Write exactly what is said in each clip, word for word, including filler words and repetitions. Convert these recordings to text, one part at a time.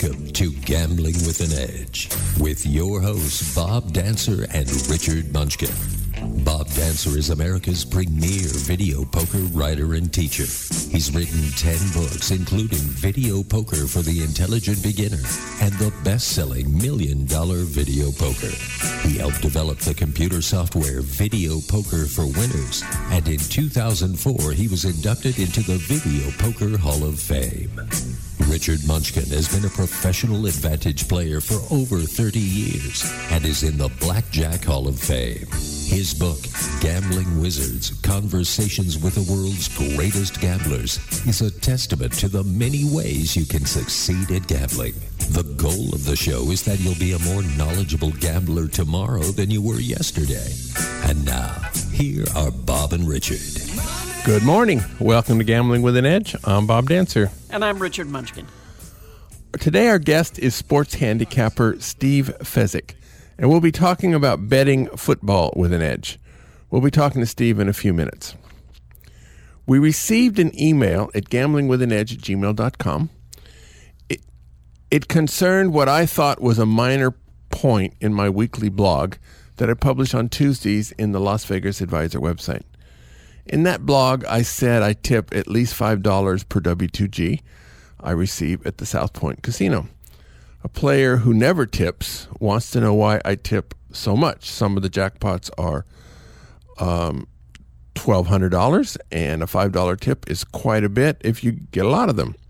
Welcome to Gambling with an Edge with your hosts Bob Dancer and Richard Munchkin. Bob Dancer is America's premier video poker writer and teacher. He's written ten books, including Video Poker for the Intelligent Beginner and the best-selling Million Dollar Video Poker. He helped develop the computer software Video Poker for Winners, and in two thousand four, he was inducted into the Video Poker Hall of Fame. Richard Munchkin has been a professional advantage player for over thirty years and is in the Blackjack Hall of Fame. His book, Gambling Wizards, Conversations with the World's Greatest Gamblers, is a testament to the many ways you can succeed at gambling. The goal of the show is that you'll be a more knowledgeable gambler tomorrow than you were yesterday. And now, here are Bob and Richard. Good morning. Welcome to Gambling with an Edge. I'm Bob Dancer. And I'm Richard Munchkin. Today our guest is sports handicapper Steve Fezzik, and we'll be talking about betting football with an edge. We'll be talking to Steve in a few minutes. We received an email at gambling with an edge at gmail dot com. It, it concerned what I thought was a minor point in my weekly blog that I publish on Tuesdays in the Las Vegas Advisor website. In that blog, I said I tip at least five dollars per W two G I receive at the South Point Casino. A player who never tips wants to know why I tip so much. Some of the jackpots are um, twelve hundred dollars, and a five dollars tip is quite a bit if you get a lot of them.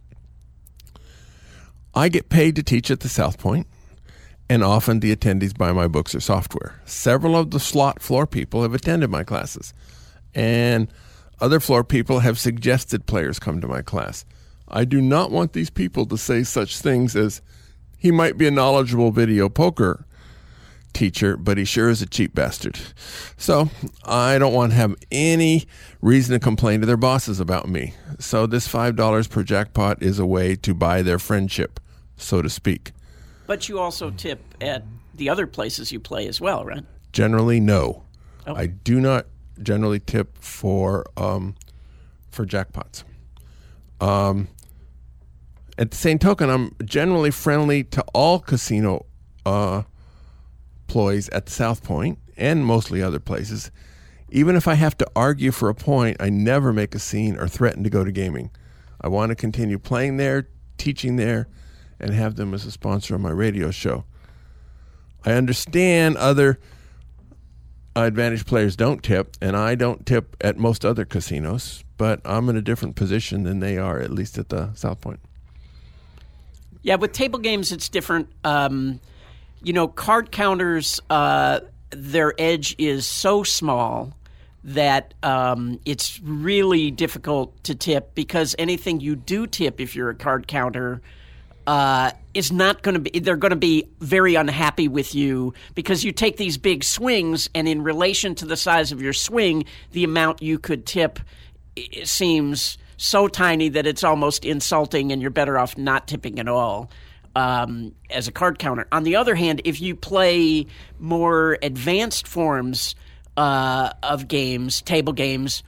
I get paid to teach at the South Point, and often the attendees buy my books or software. Several of the slot floor people have attended my classes, and other floor people have suggested players come to my class. I do not want these people to say such things as, he might be a knowledgeable video poker teacher, but he sure is a cheap bastard. So I don't want to have any reason to complain to their bosses about me. So this five dollars per jackpot is a way to buy their friendship, so to speak. But you also tip at the other places you play as well, right? Generally, no. Oh. I do not generally tip for um, for jackpots. Um, at the same token, I'm generally friendly to all casino uh, employees at the South Point and mostly other places. Even if I have to argue for a point, I never make a scene or threaten to go to gaming. I want to continue playing there, teaching there, and have them as a sponsor of my radio show. I understand other Advantage players don't tip, and I don't tip at most other casinos, but I'm in a different position than they are, at least at the South Point. Yeah, with table games, it's different. Um, you know, card counters, uh, their edge is so small that um, it's really difficult to tip, because anything you do tip if you're a card counter uh, is not going to be – they're going to be very unhappy with you, because you take these big swings, and in relation to the size of your swing, the amount you could tip seems – so tiny that it's almost insulting, and you're better off not tipping at all um, as a card counter. On the other hand, if you play more advanced forms uh, of games, table games,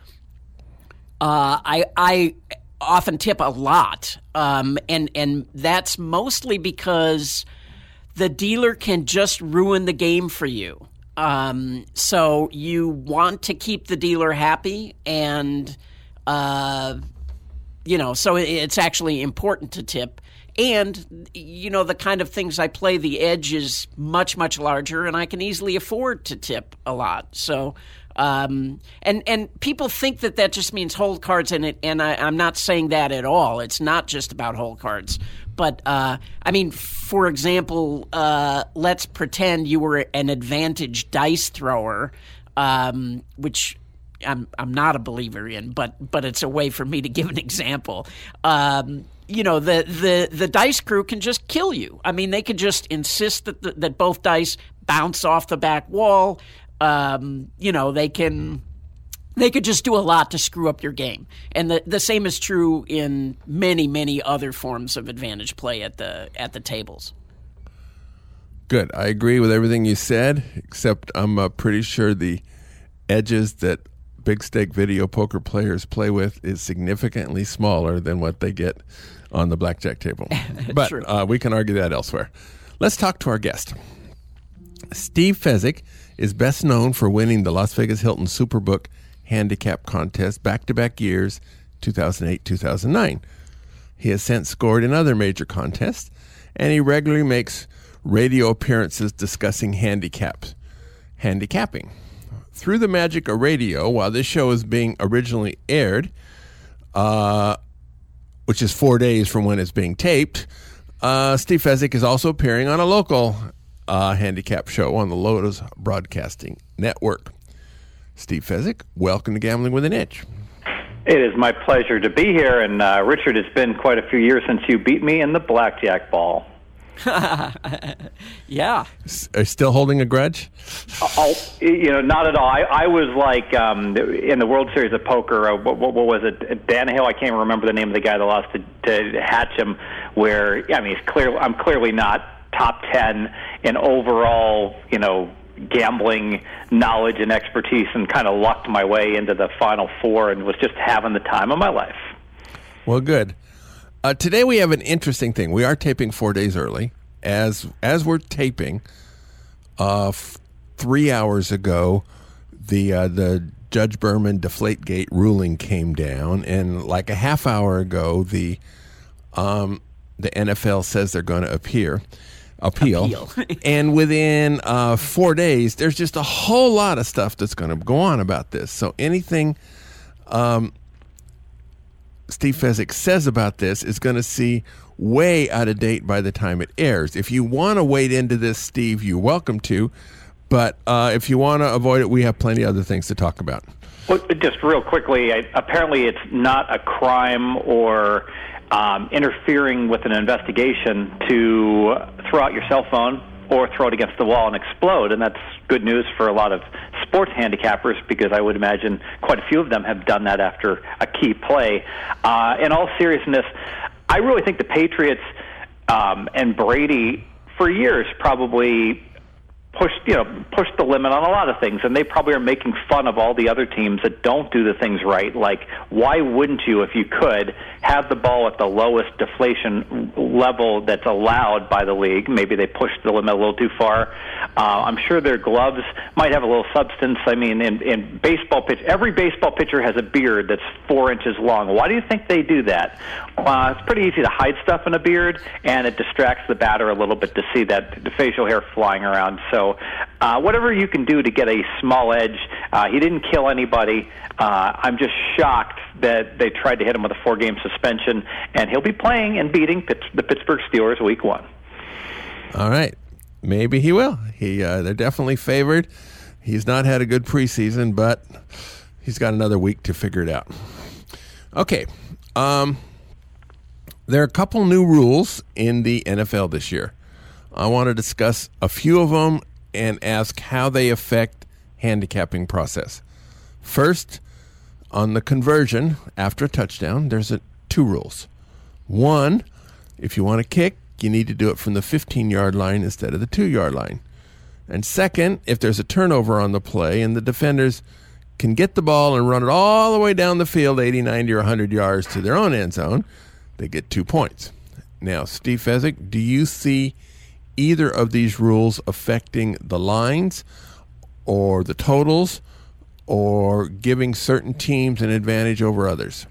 uh, I, I often tip a lot, um, and and that's mostly because the dealer can just ruin the game for you. Um, so you want to keep the dealer happy, and uh, you know, so it's actually important to tip. And, you know, the kind of things I play, the edge is much, much larger, and I can easily afford to tip a lot. So, um, and and people think that that just means hold cards, and it, and I, I'm not saying that at all. It's not just about hold cards. But, uh, I mean, for example, uh, let's pretend you were an advantage dice thrower, um, which I'm I'm not a believer in, but but it's a way for me to give an example. Um, you know, the, the, the dice crew can just kill you. I mean, they can just insist that the, that both dice bounce off the back wall. Um, you know, they can they could just do a lot to screw up your game. And the the same is true in many many other forms of advantage play at the at the tables. Good. I agree with everything you said, except I'm uh, pretty sure the edges that big stake video poker players play with is significantly smaller than what they get on the blackjack table. But uh, we can argue that elsewhere. Let's talk to our guest. Steve Fezzik is best known for winning the Las Vegas Hilton Superbook handicap contest back-to-back years, two thousand eight, two thousand nine. He has since scored in other major contests, and he regularly makes radio appearances discussing handicaps, handicapping. Through the magic of radio, while this show is being originally aired, uh, which is four days from when it's being taped, uh, Steve Fezzik is also appearing on a local uh, handicap show on the Lotus Broadcasting Network. Steve Fezzik, welcome to Gambling with an Edge. It is my pleasure to be here, and uh, Richard, it's been quite a few years since you beat me in the blackjack ball. Yeah. Are you still holding a grudge? Oh, you know, not at all. I, I was like um, in the World Series of Poker. Uh, what, what, what was it? Danahill. I can't remember the name of the guy that lost to, to Hatcham. Where I mean, it's clear. I'm clearly not top ten in overall, you know, gambling knowledge and expertise, and kind of lucked my way into the Final Four and was just having the time of my life. Well, good. Uh, today we have an interesting thing. We are taping four days early. As as we're taping, uh, f- three hours ago, the uh, the Judge Berman Deflategate ruling came down, and like a half hour ago, the um, the N F L says they're going to appear, appeal, appeal. And within uh, four days, there's just a whole lot of stuff that's going to go on about this. So anything Um, Steve Fezzik says about this is going to see way out of date by the time it airs. If you want to wade into this, Steve, you're welcome to. But uh, if you want to avoid it, we have plenty of other things to talk about. Well, just real quickly, I, apparently it's not a crime or um, interfering with an investigation to throw out your cell phone or throw it against the wall and explode, and that's good news for a lot of sports handicappers, because I would imagine quite a few of them have done that after a key play. Uh, in all seriousness, I really think the Patriots um, and Brady, for years, probably pushed, you know, pushed the limit on a lot of things, and they probably are making fun of all the other teams that don't do the things right. Like, why wouldn't you, if you could, have the ball at the lowest deflation level that's allowed by the league? Maybe they pushed the limit a little too far. Uh, I'm sure their gloves might have a little substance. I mean, in, in baseball pitch, every baseball pitcher has a beard that's four inches long. Why do you think they do that? Uh, it's pretty easy to hide stuff in a beard, and it distracts the batter a little bit to see that the facial hair flying around. So uh, whatever you can do to get a small edge. Uh, he didn't kill anybody. Uh, I'm just shocked that they tried to hit him with a four-game suspension, and he'll be playing and beating Pitt- the Pittsburgh Steelers week one. All right. Maybe he will. He uh, They're definitely favored. He's not had a good preseason, but he's got another week to figure it out. Okay. Um, there are a couple new rules in the N F L this year. I want to discuss a few of them and ask how they affect handicapping process. First, on the conversion after a touchdown, there's a, two rules. One, if you want to kick, you need to do it from the fifteen-yard line instead of the two-yard line. And second, if there's a turnover on the play and the defenders can get the ball and run it all the way down the field, eighty, ninety, or one hundred yards to their own end zone, they get two points. Now, Steve Fezzik, do you see either of these rules affecting the lines or the totals or giving certain teams an advantage over others?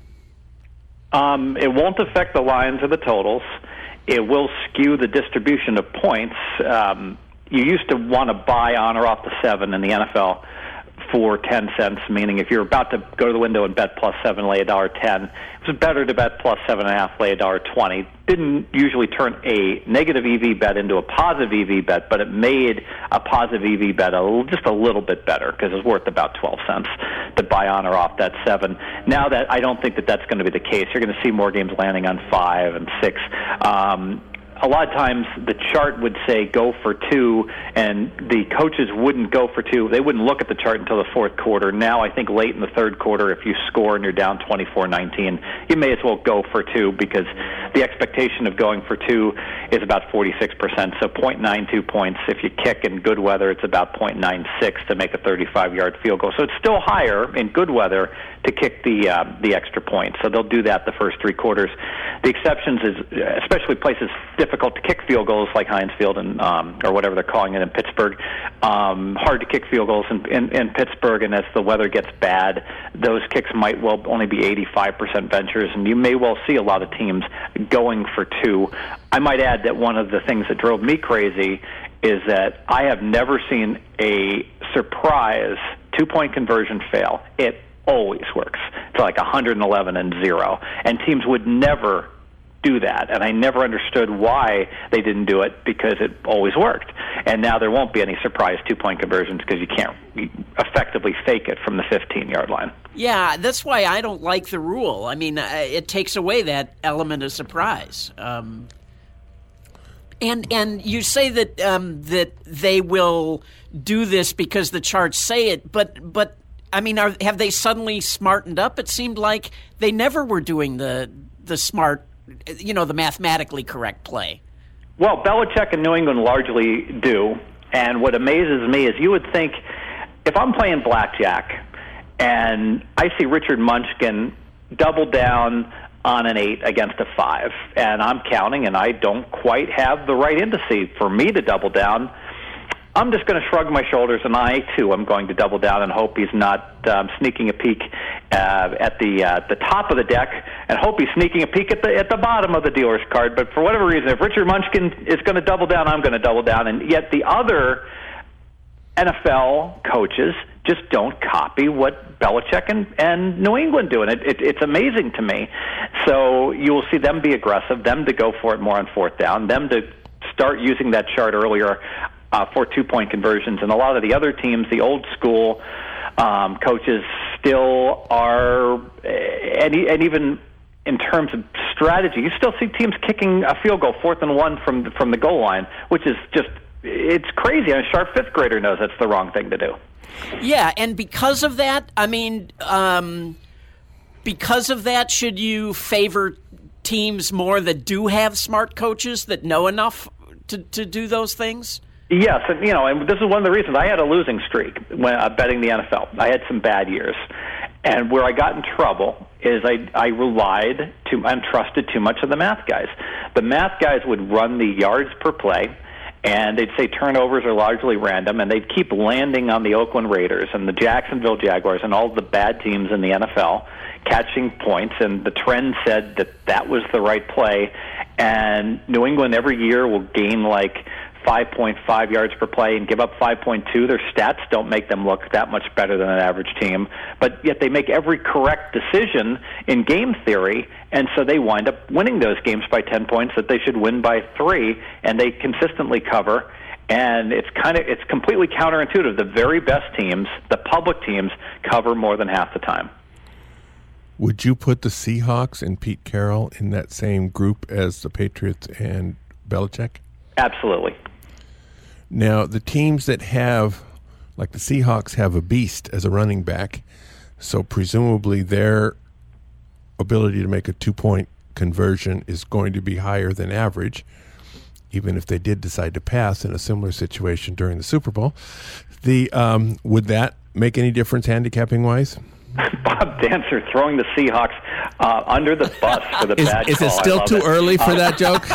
Um, it won't affect the lines or the totals. It will skew the distribution of points. Um, you used to want to buy on or off the seven in the N F L for ten cents, meaning if you're about to go to the window and bet plus seven, lay a dollar ten. It was better to bet plus seven and a half, lay a dollar twenty. Didn't usually turn a negative E V bet into a positive E V bet, but it made a positive E V bet a little, just a little bit better because it was worth about twelve cents to buy on or off that seven. Now that I don't think that that's going to be the case. You're going to see more games landing on five and six. Um, A lot of times the chart would say go for two, and the coaches wouldn't go for two. They wouldn't look at the chart until the fourth quarter. Now I think late in the third quarter, if you score and you're down twenty-four nineteen, you may as well go for two because the expectation of going for two is about forty-six percent. So point nine two points. If you kick in good weather, it's about point nine six to make a thirty-five-yard field goal. So it's still higher in good weather to kick the uh, the extra point. So they'll do that the first three quarters. The exceptions is especially places difficult to kick field goals like Heinz Field and um, or whatever they're calling it in Pittsburgh. Um, hard to kick field goals in, in, in Pittsburgh, and as the weather gets bad, those kicks might well only be eighty-five percent ventures, and you may well see a lot of teams going for two. I might add that one of the things that drove me crazy is that I have never seen a surprise two-point conversion fail. It always works. It's like one hundred eleven and zero, and teams would never do that, and I never understood why they didn't do it, because it always worked. And now there won't be any surprise two-point conversions because you can't effectively fake it from the fifteen-yard line. Yeah, that's why I don't like the rule. I mean, uh, it takes away that element of surprise. Um, and and you say that um, that they will do this because the charts say it, but but I mean, are, have they suddenly smartened up? It seemed like they never were doing the the smart, you know, the mathematically correct play. Well, Belichick and New England largely do, and what amazes me is you would think if I'm playing blackjack and I see Richard Munchkin double down on an eight against a five, and I'm counting and I don't quite have the right indice for me to double down, I'm just going to shrug my shoulders, and I, too, am going to double down and hope he's not um, sneaking a peek uh, at the uh, the top of the deck, and hope he's sneaking a peek at the at the bottom of the dealer's card. But for whatever reason, if Richard Munchkin is going to double down, I'm going to double down. And yet the other N F L coaches just don't copy what Belichick and, and New England do, and it, it, it's amazing to me. So you will see them be aggressive, them to go for it more on fourth down, them to start using that chart earlier Uh, for two-point conversions. And a lot of the other teams, the old school um, coaches, still are, and, and even in terms of strategy, you still see teams kicking a field goal, fourth and one from from the goal line, which is just, it's crazy. And a sharp fifth grader knows that's the wrong thing to do. Yeah, and because of that, I mean, um, because of that, should you favor teams more that do have smart coaches that know enough to, to do those things? Yes, and you know, and this is one of the reasons I had a losing streak when uh, betting the N F L. I had some bad years, and where I got in trouble is I I relied too and trusted too much of the math guys. The math guys would run the yards per play, and they'd say turnovers are largely random, and they'd keep landing on the Oakland Raiders and the Jacksonville Jaguars and all the bad teams in the N F L, catching points, and the trend said that that was the right play, and New England every year will gain like five point five yards per play and give up five point two. Their stats don't make them look that much better than an average team, but yet they make every correct decision in game theory, and so they wind up winning those games by ten points that they should win by three, and they consistently cover. And it's kind of it's completely counterintuitive. The very best teams, the public teams, cover more than half the time. Would you put the Seahawks and Pete Carroll in that same group as the Patriots and Belichick? Absolutely. Now, the teams that have, like the Seahawks, have a beast as a running back, so presumably their ability to make a two-point conversion is going to be higher than average, even if they did decide to pass in a similar situation during the Super Bowl. The um, would that make any difference handicapping-wise? Bob Dancer throwing the Seahawks uh, under the bus for the is, bad is call. Is it still too it. early for uh, that joke?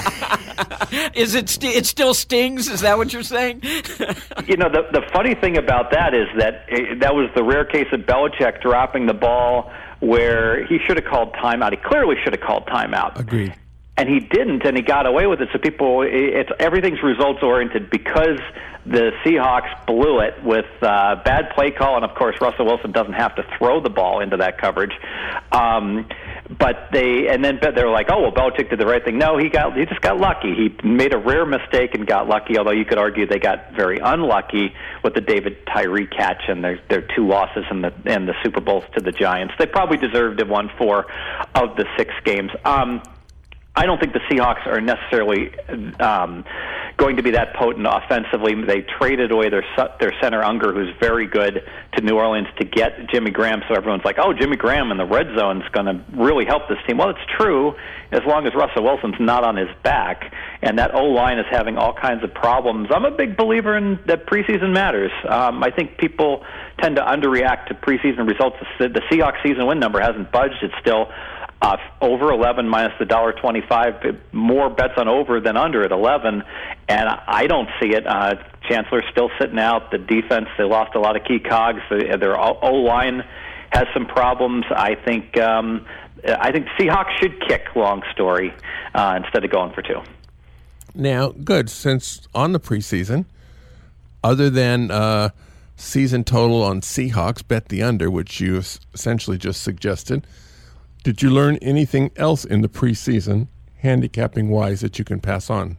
Is it? St- it still stings? Is that what you're saying? You know, the the funny thing about that is that it, that was the rare case of Belichick dropping the ball where he should have called timeout. He clearly should have called timeout. Agreed. And he didn't, and he got away with it. So people, it's everything's results oriented because the Seahawks blew it with uh, bad play call, and of course Russell Wilson doesn't have to throw the ball into that coverage. Um, but they, and then they were like, "Oh well, Belichick did the right thing." No, he got, he just got lucky. He made a rare mistake and got lucky. Although you could argue they got very unlucky with the David Tyree catch and their their two losses in the in the Super Bowls to the Giants. They probably deserved to have won four of the six games. Um, I don't think the Seahawks are necessarily um, going to be that potent offensively. They traded away their their center Unger, who's very good, to New Orleans to get Jimmy Graham. So everyone's like, "Oh, Jimmy Graham in the red zone is going to really help this team." Well, it's true as long as Russell Wilson's not on his back, and that O-line is having all kinds of problems. I'm a big believer in that preseason matters. Um, I think people tend to underreact to preseason results. The, the Seahawks season win number hasn't budged. It's still uh, over eleven minus the one dollar twenty-five. More bets on over than under at eleven, and I don't see it. Uh, Chancellor's still sitting out. The defense, they lost a lot of key cogs. Their O-line has some problems. I think um, I think Seahawks should kick, long story, uh, instead of going for two. Now, good, since on the preseason, other than uh, season total on Seahawks, bet the under, which you essentially just suggested, did you learn anything else in the preseason, handicapping-wise, that you can pass on?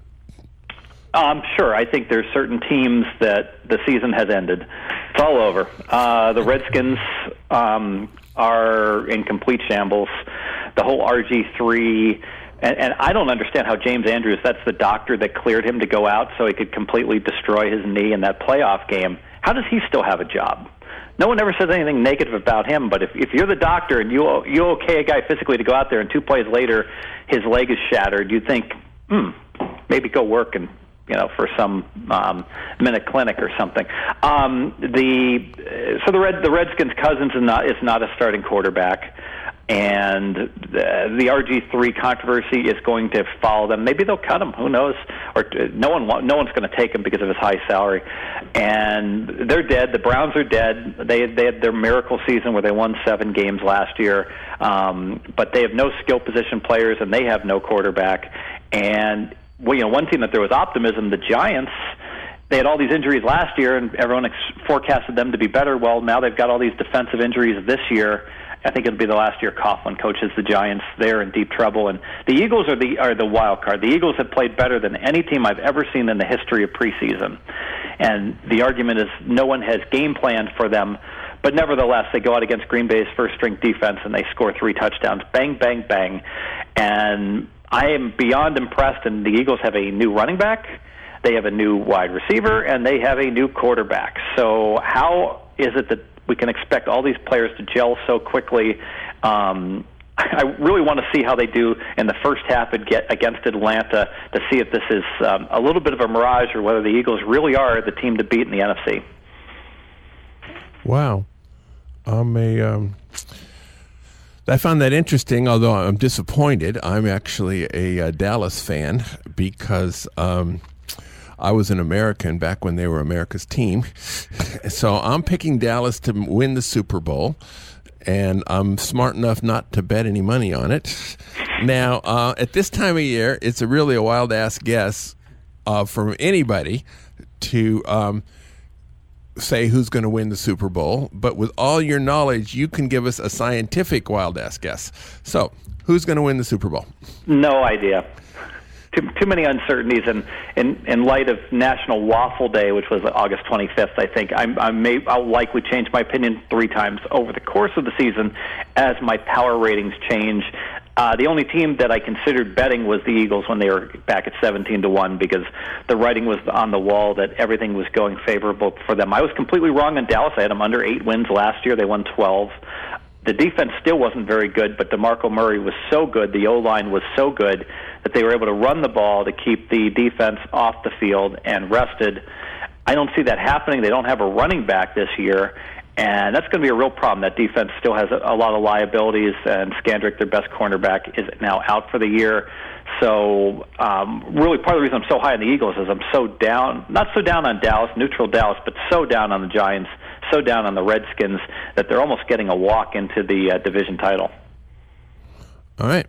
Um, sure. I think there's certain teams that the season has ended. It's all over. Uh, the Redskins um, are in complete shambles. The whole R G three, and, and I don't understand how James Andrews, that's the doctor that cleared him to go out so he could completely destroy his knee in that playoff game. How does he still have a job? No one ever says anything negative about him, but if, if you're the doctor and you you okay a guy physically to go out there and two plays later his leg is shattered, you'd think, hmm, maybe go work and you know, for some um, minute clinic or something. Um, the so the Red the Redskins' Cousins is not is not a starting quarterback, and the, the R G three controversy is going to follow them. Maybe they'll cut him. Who knows? Or no one no one's going to take him because of his high salary, and they're dead. The Browns are dead. They they had their miracle season where they won seven games last year, um, but they have no skill position players and they have no quarterback. And well, you know, one team that there was optimism, the Giants, they had all these injuries last year, and everyone ex- forecasted them to be better. Well, now they've got all these defensive injuries this year. I think it'll be the last year Coughlin coaches the Giants. They're in deep trouble, and the Eagles are the are the wild card. The Eagles have played better than any team I've ever seen in the history of preseason, and the argument is no one has game planned for them. But nevertheless, they go out against Green Bay's first-string defense, and they score three touchdowns. Bang, bang, bang, and I am beyond impressed, and the Eagles have a new running back, they have a new wide receiver, and they have a new quarterback. So how is it that we can expect all these players to gel so quickly? Um, I really want to see how they do in the first half against Atlanta to see if this is um, a little bit of a mirage or whether the Eagles really are the team to beat in the N F C. Wow. I'm a... Um I found that interesting, although I'm disappointed. I'm actually a, a Dallas fan because um, I was an American back when they were America's team. So I'm picking Dallas to win the Super Bowl, and I'm smart enough not to bet any money on it. Now, uh, at this time of year, it's a really a wild-ass guess uh, from anybody to um, say who's going to win the Super Bowl, but with all your knowledge, you can give us a scientific wild-ass guess. So, who's going to win the Super Bowl? No idea. Too, too many uncertainties, and in, in light of National Waffle Day, which was August twenty-fifth, I think I'm, I may, I'll likely change my opinion three times over the course of the season as my power ratings change. Uh, the only team that I considered betting was the Eagles when they were back at seventeen to one because the writing was on the wall that everything was going favorable for them. I was completely wrong on Dallas. I had them under eight wins last year. They won twelve. The defense still wasn't very good, but DeMarco Murray was so good, the O-line was so good that they were able to run the ball to keep the defense off the field and rested. I don't see that happening. They don't have a running back this year. And that's going to be a real problem. That defense still has a, a lot of liabilities, and Skandrick, their best cornerback, is now out for the year. So um, really part of the reason I'm so high on the Eagles is I'm so down, not so down on Dallas, neutral Dallas, but so down on the Giants, so down on the Redskins that they're almost getting a walk into the uh, division title. All right.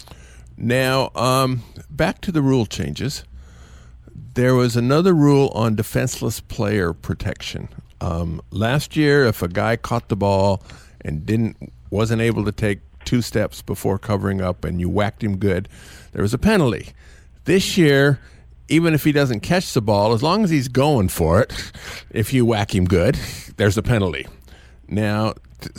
Now, um, back to the rule changes. There was another rule on defenseless player protection. Um, last year, if a guy caught the ball and didn't wasn't able to take two steps before covering up and you whacked him good, there was a penalty. This year, even if he doesn't catch the ball, as long as he's going for it, if you whack him good, there's a penalty. Now,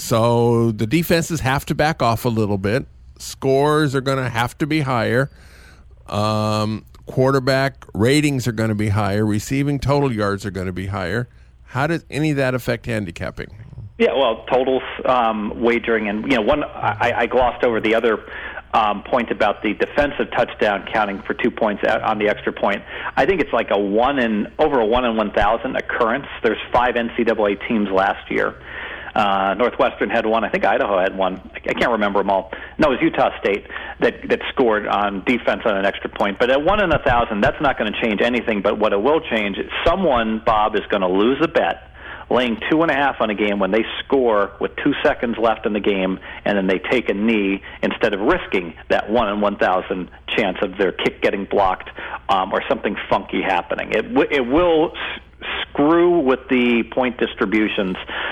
so the defenses have to back off a little bit. Scores are going to have to be higher. Um, quarterback ratings are going to be higher, receiving total yards are going to be higher. How does any of that affect handicapping? Yeah, well, totals, um, wagering, and you know, one I, I glossed over the other um, point about the defensive touchdown counting for two points on the extra point. I think it's like a one in over a one in one thousand occurrence. There's five N C double A teams last year. Uh, Northwestern had one. I think Idaho had one. I can't remember them all. No, it was Utah State that that scored on defense on an extra point. But at one in a thousand, that's not going to change anything. But what it will change is someone, Bob, is going to lose a bet laying two and a half on a game when they score with two seconds left in the game, and then they take a knee instead of risking that one in one thousand chance of their kick getting blocked um, or something funky happening. It w- it will s- screw with the point distributions.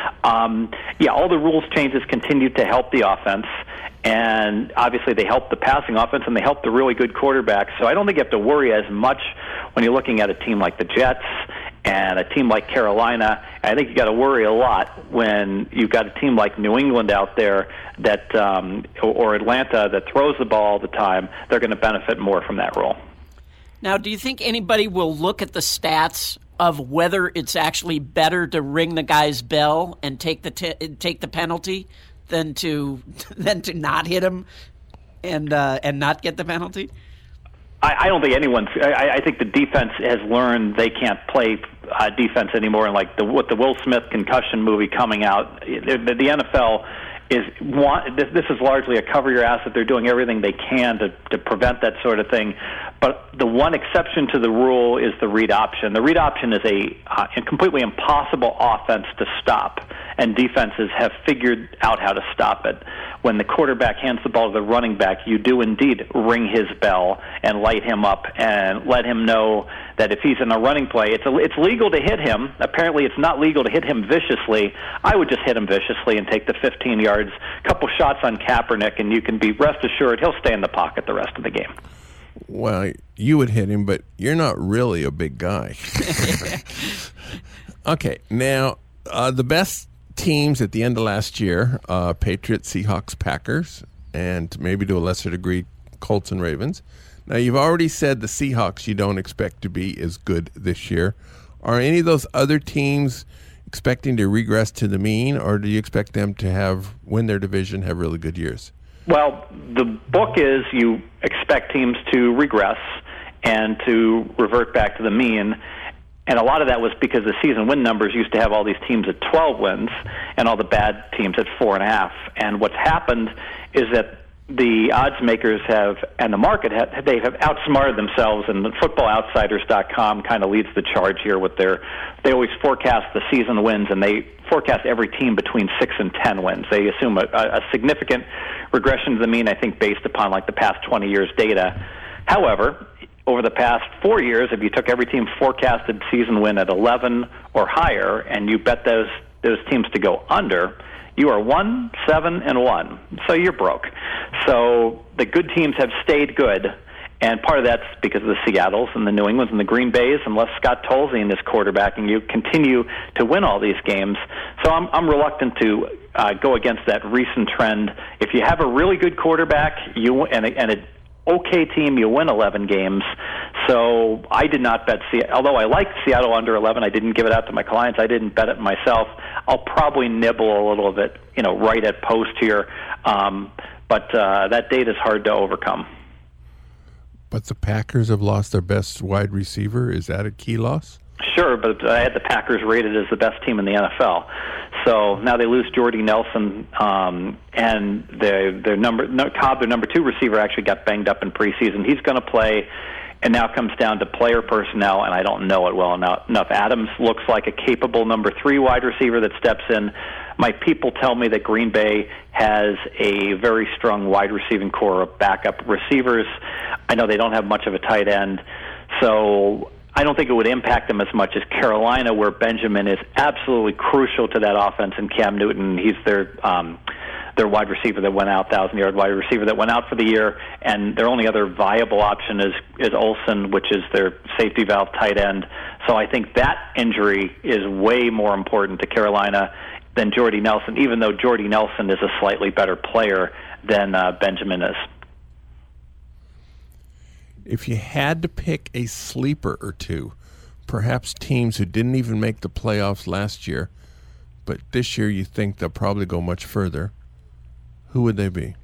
Um, yeah, all the rules changes continue to help the offense. And obviously they help the passing offense and they help the really good quarterbacks. So I don't think you have to worry as much when you're looking at a team like the Jets and a team like Carolina. I think you got to worry a lot when you've got a team like New England out there that um, or Atlanta that throws the ball all the time. They're going to benefit more from that rule. Now, do you think anybody will look at the stats of whether it's actually better to ring the guy's bell and take the t- take the penalty than to than to not hit him and uh, and not get the penalty? I, I don't think anyone's. I, I think the defense has learned they can't play uh, defense anymore. And like the with the Will Smith concussion movie coming out, the, the N F L is want. This, this is largely a cover your ass that they're doing everything they can to to prevent that sort of thing. But the one exception to the rule is the read option. The read option is a, uh, a completely impossible offense to stop, and defenses have figured out how to stop it. When the quarterback hands the ball to the running back, you do indeed ring his bell and light him up and let him know that if he's in a running play, it's a, it's legal to hit him. Apparently, it's not legal to hit him viciously. I would just hit him viciously and take the fifteen yards, couple shots on Kaepernick, and you can be rest assured he'll stay in the pocket the rest of the game. Well, you would hit him, but you're not really a big guy. Okay, now uh, the best teams at the end of last year, uh, Patriots, Seahawks, Packers, and maybe to a lesser degree, Colts and Ravens. Now, you've already said the Seahawks you don't expect to be as good this year. Are any of those other teams expecting to regress to the mean, or do you expect them to have win their division, have really good years? Well, the book is you expect teams to regress and to revert back to the mean. And a lot of that was because the season win numbers used to have all these teams at twelve wins and all the bad teams at four and a half. And what's happened is that the odds makers have, and the market, have, they have outsmarted themselves, and the football outsiders dot com kind of leads the charge here with their, they always forecast the season wins, and they forecast every team between six and ten wins. They assume a, a significant regression to the mean, I think, based upon like the past twenty years data. However, over the past four years, if you took every team forecasted season win at eleven or higher, and you bet those those teams to go under, you are one, seven, and one. So you're broke. So the good teams have stayed good, and part of that's because of the Seattles and the New Englands and the Green Bays, unless Scott Tolzien is quarterbacking, you continue to win all these games. So I'm I'm reluctant to uh, go against that recent trend. If you have a really good quarterback, you and a, and a okay team, you win eleven games. So I did not bet Seattle. Although I liked Seattle under eleven, I didn't give it out to my clients. I didn't bet it myself. I'll probably nibble a little bit, you know, right at post here. Um, but uh, that date is hard to overcome. But the Packers have lost their best wide receiver. Is that a key loss? Sure, but I had the Packers rated as the best team in the N F L. So now they lose Jordy Nelson, um, and their their number no, Cobb, their number two receiver, actually got banged up in preseason. He's going to play, and now it comes down to player personnel, and I don't know it well enough. Adams looks like a capable number three wide receiver that steps in. My people tell me that Green Bay has a very strong wide receiving core of backup receivers. I know they don't have much of a tight end, so I don't think it would impact them as much as Carolina, where Benjamin is absolutely crucial to that offense, and Cam Newton, he's their um, their wide receiver that went out, thousand-yard wide receiver that went out for the year, and their only other viable option is, is Olsen, which is their safety valve tight end. So I think that injury is way more important to Carolina than Jordy Nelson, even though Jordy Nelson is a slightly better player than uh, Benjamin is. If you had to pick a sleeper or two, perhaps teams who didn't even make the playoffs last year, but this year you think they'll probably go much further, who would they be?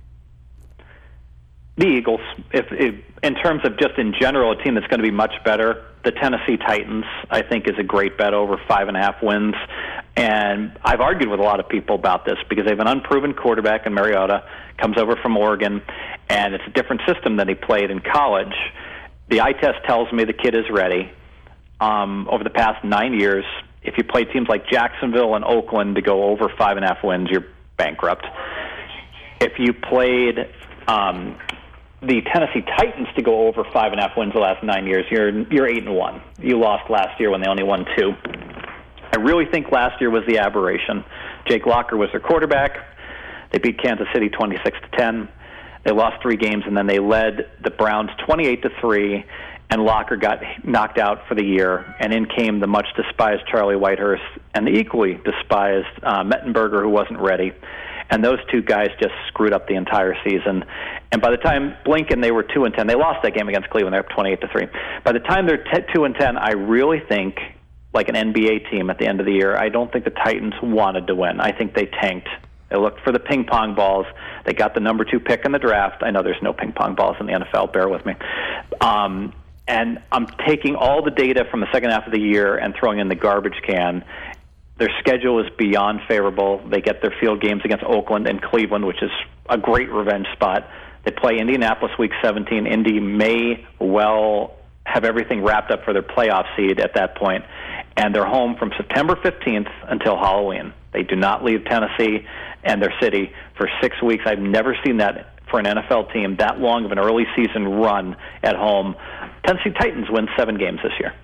The Eagles. If, if in terms of just in general, a team that's going to be much better, the Tennessee Titans, I think, is a great bet over five and a half wins. And I've argued with a lot of people about this because they have an unproven quarterback in Mariota, comes over from Oregon, and it's a different system than he played in college. The eye test tells me the kid is ready. Um, over the past nine years, if you play teams like Jacksonville and Oakland to go over five and a half wins, you're bankrupt. If you played um, the Tennessee Titans to go over five and a half wins the last nine years, you're you're eight and one. You lost last year when they only won two. I really think last year was the aberration. Jake Locker was their quarterback. They beat Kansas City twenty-six to ten. They lost three games, and then they led the Browns twenty-eight to three. And Locker got knocked out for the year, and in came the much-despised Charlie Whitehurst and the equally despised uh, Mettenberger, who wasn't ready. And those two guys just screwed up the entire season. And by the time Blinken, they were two and ten. They lost that game against Cleveland. They're up twenty-eight to three. By the time they're t- two and ten, I really think, like an N B A team at the end of the year, I don't think the Titans wanted to win. I think they tanked. They looked for the ping pong balls. They got the number two pick in the draft. I know there's no ping pong balls in the N F L. Bear with me. Um, and I'm taking all the data from the second half of the year and throwing in the garbage can. Their schedule is beyond favorable. They get their field games against Oakland and Cleveland, which is a great revenge spot. They play Indianapolis week seventeen. Indy may well have everything wrapped up for their playoff seed at that point. And they're home from September fifteenth until Halloween. They do not leave Tennessee and their city for six weeks. I've never seen that for an N F L team, that long of an early season run at home. Tennessee Titans win seven games this year.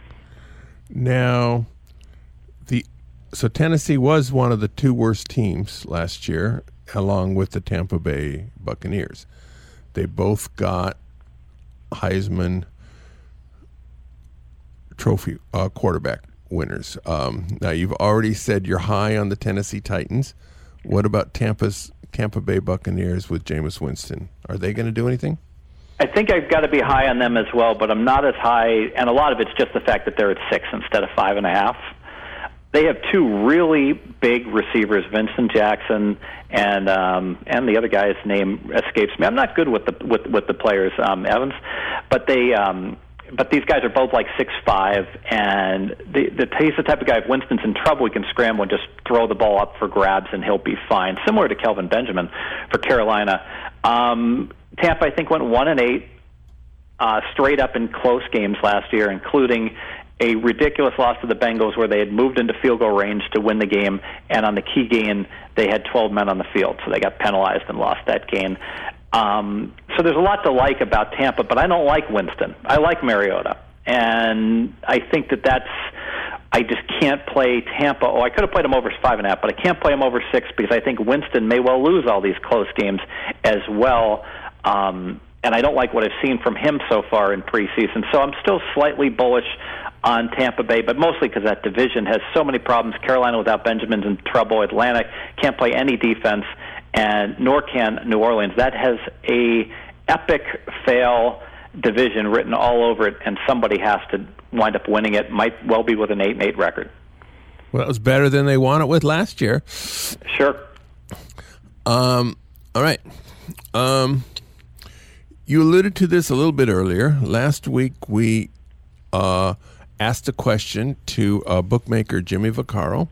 Now, the so Tennessee was one of the two worst teams last year, along with the Tampa Bay Buccaneers. They both got Heisman Trophy uh, quarterback winners. Um, now, you've already said you're high on the Tennessee Titans. What about Tampa's Tampa Bay Buccaneers with Jameis Winston? Are they going to do anything? I think I've got to be high on them as well, but I'm not as high, and a lot of it's just the fact that they're at six instead of five and a half. They have two really big receivers, Vincent Jackson and um, and the other guy's name escapes me. I'm not good with the with with the players, um, Evans, but they. Um, But these guys are both like six five, and the, the, he's the type of guy, if Winston's in trouble, he can scramble and just throw the ball up for grabs, and he'll be fine, similar to Kelvin Benjamin for Carolina. Um, Tampa, I think, went one and eight uh, straight up in close games last year, including a ridiculous loss to the Bengals where they had moved into field goal range to win the game, and on the key game, they had twelve men on the field, so they got penalized and lost that game. Um, so there's a lot to like about Tampa, but I don't like Winston. I like Mariota. And I think that that's, I just can't play Tampa. Oh, I could have played him over five and a half, but I can't play him over six because I think Winston may well lose all these close games as well. Um, and I don't like what I've seen from him so far in preseason. So I'm still slightly bullish on Tampa Bay, but mostly because that division has so many problems. Carolina without Benjamin's in trouble. Atlanta can't play any defense. And nor can New Orleans. That has a epic fail division written all over it, and somebody has to wind up winning it. Might well be with an eight and eight record. Well, it was better than they won it with last year. Sure. Um. All right. Um. You alluded to this a little bit earlier. Last week we uh, asked a question to uh, bookmaker Jimmy Vaccaro,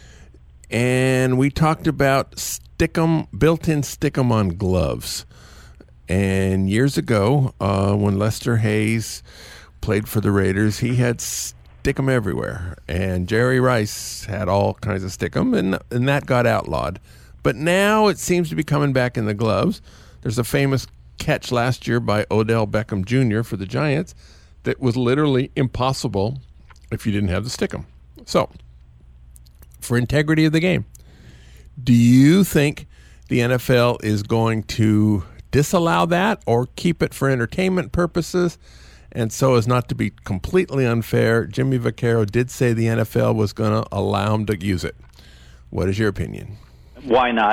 and we talked about Stickum, built-in stick-em-on gloves. And years ago, uh, when Lester Hayes played for the Raiders, he had stick-em everywhere. And Jerry Rice had all kinds of stick-em, and, and that got outlawed. But now it seems to be coming back in the gloves. There's a famous catch last year by Odell Beckham Junior for the Giants that was literally impossible if you didn't have the stick-em. So, for integrity of the game, do you think the N F L is going to disallow that or keep it for entertainment purposes? And so as not to be completely unfair, Jimmy Vaccaro did say the N F L was going to allow him to use it. What is your opinion? Why not?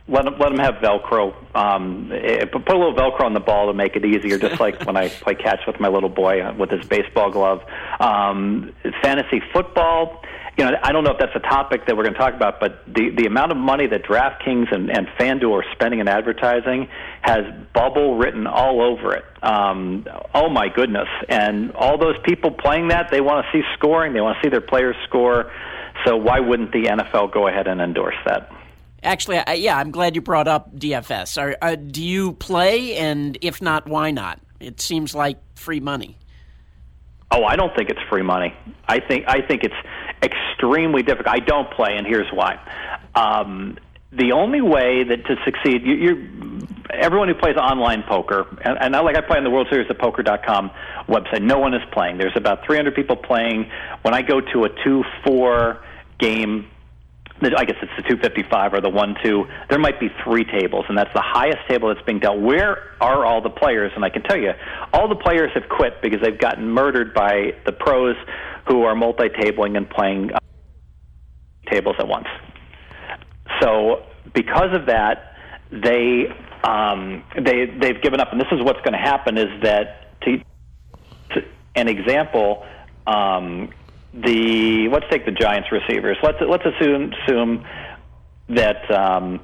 let them, let them have Velcro. Um, put a little Velcro on the ball to make it easier, just like when I play catch with my little boy with his baseball glove. Um, fantasy football, you know, I don't know if that's a topic that we're going to talk about, but the, the amount of money that DraftKings and, and FanDuel are spending in advertising has bubble written all over it. Um, oh, my goodness. And all those people playing that, they want to see scoring. They want to see their players score. So why wouldn't the N F L go ahead and endorse that? Actually, I, yeah, I'm glad you brought up D F S. Are, uh, do you play? And if not, why not? It seems like free money. Oh, I don't think it's free money. I think I think it's extremely difficult. I don't play, and here's why. Um, the only way that to succeed, you, you're everyone who plays online poker, and, and I, like I play on the World Series of Poker dot com website. No one is playing. There's about three hundred people playing. When I go to a two four game, I guess it's the two fifty-five or the one two, there might be three tables, and that's the highest table that's being dealt. Where are all the players? And I can tell you, all the players have quit because they've gotten murdered by the pros who are multi-tabling and playing uh, tables at once. So because of that, they um, they they've given up. And this is what's going to happen: is that to, to an example. Um, The let's take the Giants receivers. Let's let's assume assume that um,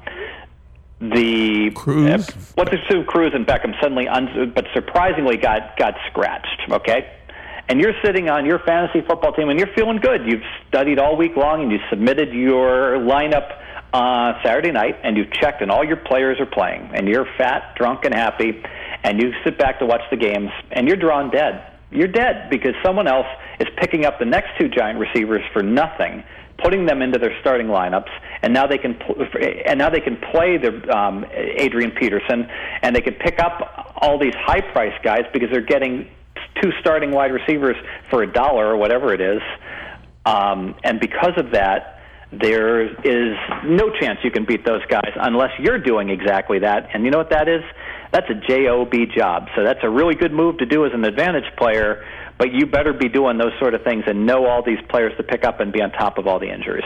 the Cruz. Uh, let's assume Cruz and Beckham suddenly, un- but surprisingly, got got scratched. Okay, and you're sitting on your fantasy football team and you're feeling good. You've studied all week long and you submitted your lineup uh, Saturday night, and you've checked, and all your players are playing, and you're fat, drunk, and happy, and you sit back to watch the games, and you're drawn dead. You're dead because someone else is picking up the next two Giant receivers for nothing, putting them into their starting lineups, and now they can pl- and now they can play the um, Adrian Peterson, and they can pick up all these high-priced guys because they're getting two starting wide receivers for a dollar or whatever it is, um, and because of that, there is no chance you can beat those guys unless you're doing exactly that. And you know what that is? That's a job job. So that's a really good move to do as an advantage player, but you better be doing those sort of things and know all these players to pick up and be on top of all the injuries.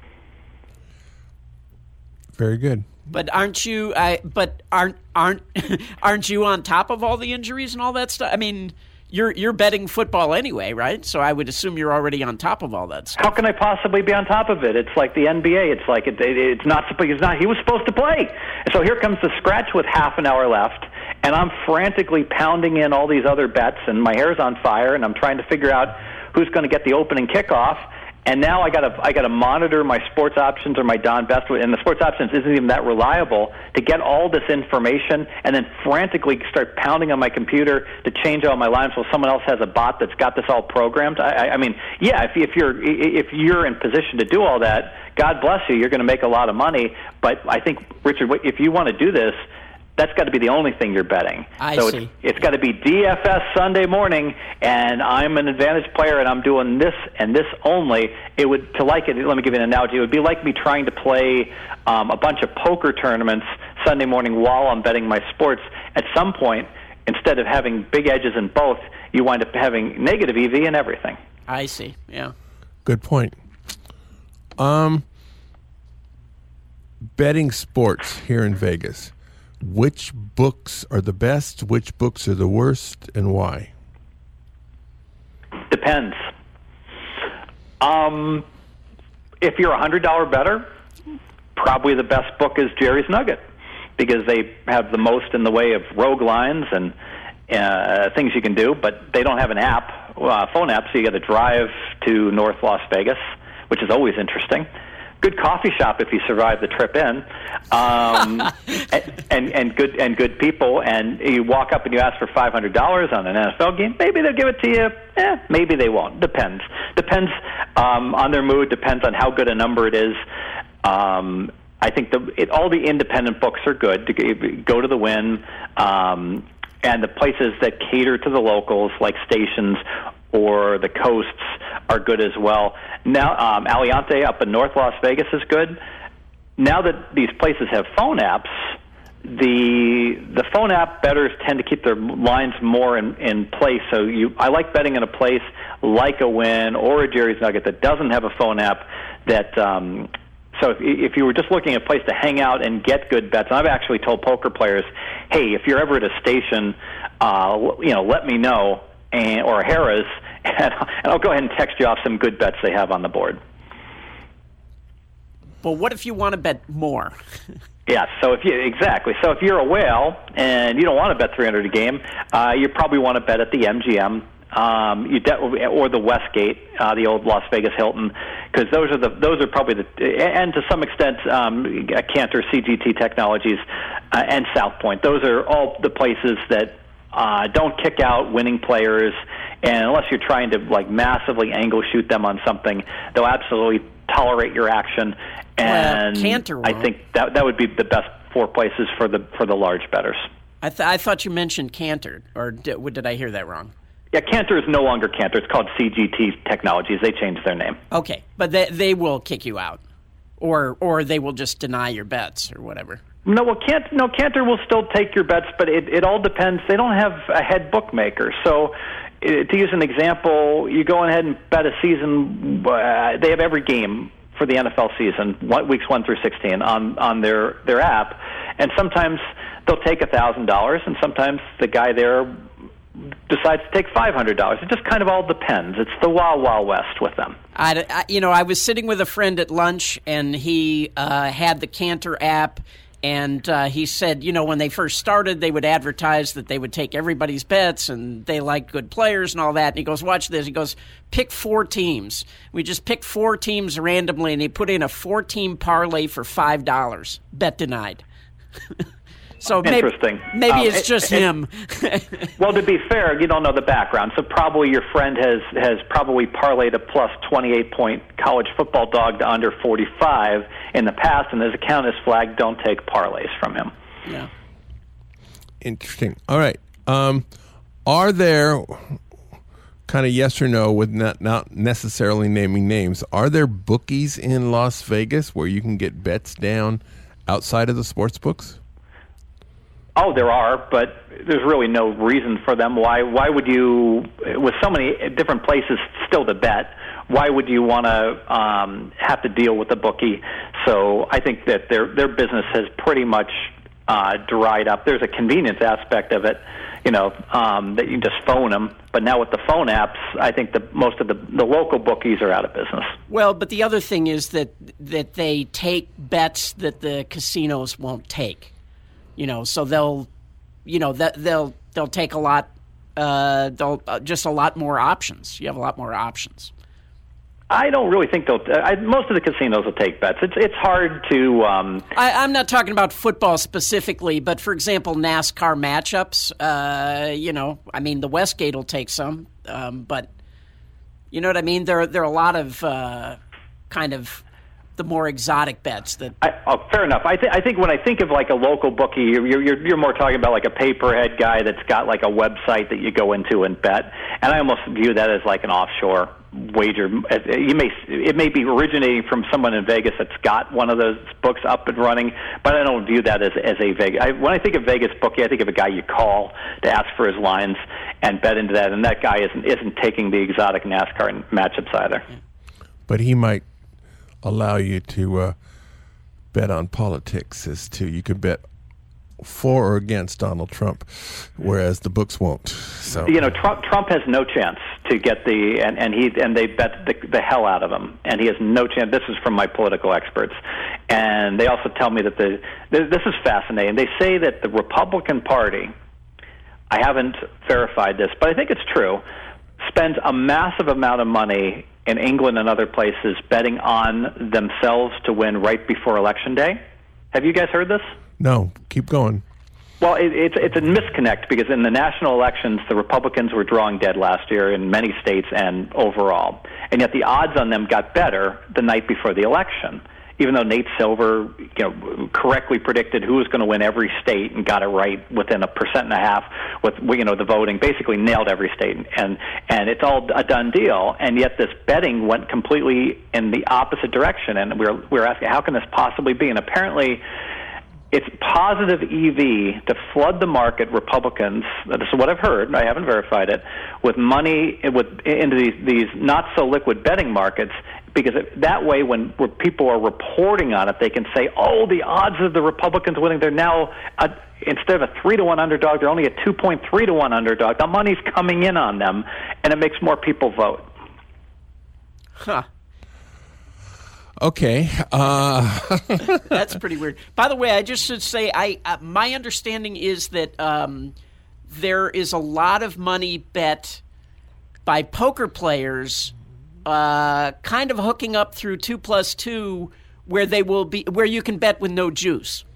Very good. But aren't you? I, but aren't aren't aren't you on top of all the injuries and all that stuff? I mean, you're you're betting football anyway, right? So I would assume you're already on top of all that stuff. How can I possibly be on top of it? It's like the N B A. It's like it, it, it's not. It's not. He was supposed to play. So here comes the scratch with half an hour left, and I'm frantically pounding in all these other bets, and my hair's on fire, and I'm trying to figure out who's going to get the opening kickoff. And now I got to I got to monitor my sports options or my Don Best, and the sports options isn't even that reliable to get all this information, and then frantically start pounding on my computer to change all my lines while someone else has a bot that's got this all programmed. I, I mean, yeah, if, if you're if you're in position to do all that, God bless you, you're going to make a lot of money. But I think, Richard, if you want to do this, that's got to be the only thing you're betting. I so see. it's, it's got to be D F S Sunday morning, and I'm an advantage player, and I'm doing this and this only. It would to like it. Let me give you an analogy. It would be like me trying to play um, a bunch of poker tournaments Sunday morning while I'm betting my sports. At some point, instead of having big edges in both, you wind up having negative E V in everything. I see. Yeah. Good point. Um, betting sports here in Vegas. Which books are the best? Which books are the worst, and why? Depends. Um, if you're a hundred dollar bettor, probably the best book is Jerry's Nugget because they have the most in the way of rogue lines and uh, things you can do, but they don't have an app, uh, phone app, so you got to drive to North Las Vegas, which is always interesting. Good coffee shop if you survive the trip in, um, and, and and good and good people. And you walk up and you ask for five hundred dollars on an N F L game. Maybe they'll give it to you. Eh, maybe they won't. Depends. Depends um, on their mood. Depends on how good a number it is. Um, I think the it, all the independent books are good. To go to the Win, um, and the places that cater to the locals, like Stations or the Coasts, are good as well. Now, um, Aliante up in North Las Vegas is good. Now that these places have phone apps, the the phone app bettors tend to keep their lines more in, in place. So you, I like betting in a place like a Win or a Jerry's Nugget that doesn't have a phone app that um, So if, if you were just looking at a place to hang out and get good bets, and I've actually told poker players, hey, if you're ever at a station, uh, you know, let me know, and, or a Harrah's, and, and I'll go ahead and text you off some good bets they have on the board. Well, what if you want to bet more? Yeah, so if you exactly. So if you're a whale and you don't want to bet three hundred a game, uh, you probably want to bet at the M G M, um, you de- or the Westgate, uh, the old Las Vegas Hilton, because those are the those are probably the and to some extent um, Cantor, C G T Technologies, uh, and South Point. Those are all the places that uh, don't kick out winning players, and unless you're trying to like massively angle shoot them on something, they'll absolutely tolerate your action. And well, Cantor I think that that would be the best four places for the for the large bettors. I, th- I thought you mentioned Cantor, or did, did I hear that wrong? Yeah, Cantor is no longer Cantor. It's called C G T Technologies. They changed their name. Okay, but they they will kick you out, or or they will just deny your bets or whatever. No, well, Cantor, no, Cantor will still take your bets, but it, it all depends. They don't have a head bookmaker, so. To use an example, you go ahead and bet a season. Uh, they have every game for the N F L season, one, weeks one through sixteen, on on their their app, and sometimes they'll take a thousand dollars, and sometimes the guy there decides to take five hundred dollars. It just kind of all depends. It's the Wild Wild West with them. I, I, you know, I was sitting with a friend at lunch, and he uh, had the Cantor app. And uh, he said, you know, when they first started, they would advertise that they would take everybody's bets and they liked good players and all that. And he goes, watch this. He goes, pick four teams. We just picked four teams randomly, and he put in a four-team parlay for five dollars. Bet denied. So maybe, Interesting. maybe um, it's just it, him. Well, to be fair, you don't know the background, so probably your friend has, has probably parlayed a plus twenty-eight point college football dog to under forty-five in the past, and his account is flagged, don't take parlays from him. Yeah. Interesting. All right. Um, are there, kind of yes or no, with not, not necessarily naming names, are there bookies in Las Vegas where you can get bets down outside of the sports books? Oh, there are, but there's really no reason for them. Why Why would you, with so many different places still to bet, why would you want to um, have to deal with the bookie? So I think that their their business has pretty much uh, dried up. There's a convenience aspect of it, you know, um, that you just phone them. But now with the phone apps, I think that most of the, the local bookies are out of business. Well, but the other thing is that that they take bets that the casinos won't take. You know, so they'll, you know, that they'll they'll take a lot, uh, they'll uh, just a lot more options. You have a lot more options. I don't really think they'll. I, most of the casinos will take bets. It's it's hard to. Um, I, I'm not talking about football specifically, but for example, NASCAR matchups. Uh, you know, I mean, the Westgate will take some, um, but you know what I mean. There there are a lot of uh, kind of. The more exotic bets that. I, oh, fair enough. I, th- I think when I think of like a local bookie, you're, you're you're more talking about like a paperhead guy that's got like a website that you go into and bet. And I almost view that as like an offshore wager. You may it may be originating from someone in Vegas that's got one of those books up and running, but I don't view that as as a Vegas. I, when I think of Vegas bookie, I think of a guy you call to ask for his lines and bet into that, and that guy isn't isn't taking the exotic NASCAR matchups either. But he might allow you to uh, bet on politics as to you could bet for or against Donald Trump, whereas the books won't. So you know, Trump Trump has no chance to get the and, and he and they bet the, the hell out of him, and he has no chance. This is from my political experts, and they also tell me that the this is fascinating. They say that the Republican Party, I haven't verified this, but I think it's true, spends a massive amount of money in England and other places betting on themselves to win right before Election Day. Have you guys heard this? No, keep going. Well, it, it's it's a misconnect because in the national elections, the Republicans were drawing dead last year in many states and overall, and yet the odds on them got better the night before the election. Even though Nate Silver, you know, correctly predicted who was going to win every state and got it right within a percent and a half with, you know, the voting, basically nailed every state, and and it's all a done deal. And yet this betting went completely in the opposite direction, and we we're we we're asking how can this possibly be? And apparently, it's positive E V to flood the market, Republicans, this is what I've heard, I haven't verified it, with money with into these, these not-so-liquid betting markets, because that way when people are reporting on it, they can say, oh, the odds of the Republicans winning, they're now, a, instead of a three to one underdog, they're only a two point three to one underdog. The money's coming in on them, and it makes more people vote. Huh. Okay. Uh... That's pretty weird. By the way, I just should say, I uh, my understanding is that um, there is a lot of money bet by poker players, uh, kind of hooking up through two plus two, where they will be where you can bet with no juice.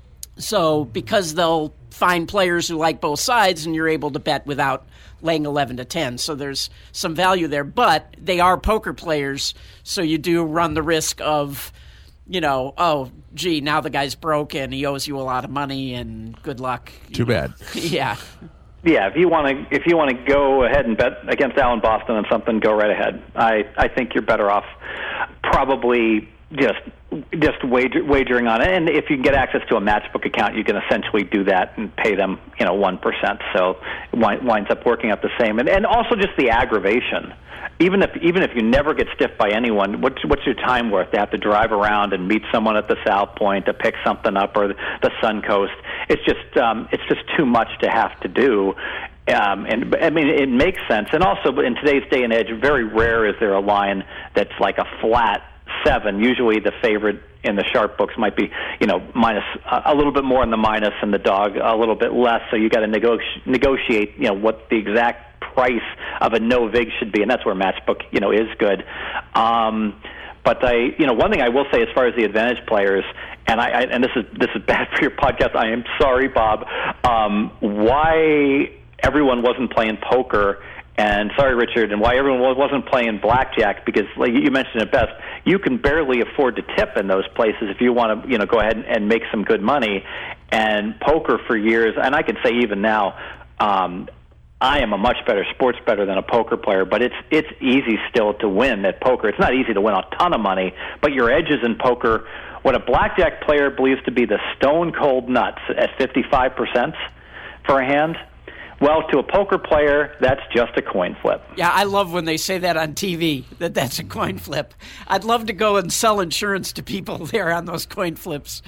So because they'll find players who like both sides, and you're able to bet without laying eleven to ten. So there's some value there, but they are poker players, so you do run the risk of, you know, oh, gee, now the guy's broke and he owes you a lot of money, and good luck. Too bad. Yeah. Yeah, if you want to, if you want to go ahead and bet against Allen Boston on something, go right ahead. I, I think you're better off probably just just wager, wagering on it. And if you can get access to a Matchbook account, you can essentially do that and pay them, you know, one percent. So it winds up working out the same. And and also just the aggravation. Even if even if you never get stiffed by anyone, what's what's your time worth to have to drive around and meet someone at the South Point to pick something up, or the Suncoast? It's just um, it's just too much to have to do. Um, and I mean, it makes sense. And also, in today's day and age, very rare is there a line that's like a flat seven. Usually, the favorite in the sharp books might be, you know, minus uh, a little bit more in the minus, and the dog a little bit less. So you got to nego- negotiate, you know, what the exact price of a no vig should be, and that's where Matchbook, you know, is good. Um, but I, you know, one thing I will say as far as the advantage players, and I, I and this is this is bad for your podcast. I am sorry, Bob. Um, why everyone wasn't playing poker? And sorry, Richard, and why everyone wasn't playing blackjack, because, like you mentioned it best, you can barely afford to tip in those places if you want to, you know, go ahead and make some good money. And poker for years, and I can say even now, um, I am a much better sports bettor than a poker player, but it's it's easy still to win at poker. It's not easy to win a ton of money, but your edges in poker, what a blackjack player believes to be the stone cold nuts at fifty-five percent for a hand, well, to a poker player, that's just a coin flip. Yeah, I love when they say that on T V, that that's a coin flip. I'd love to go and sell insurance to people there on those coin flips.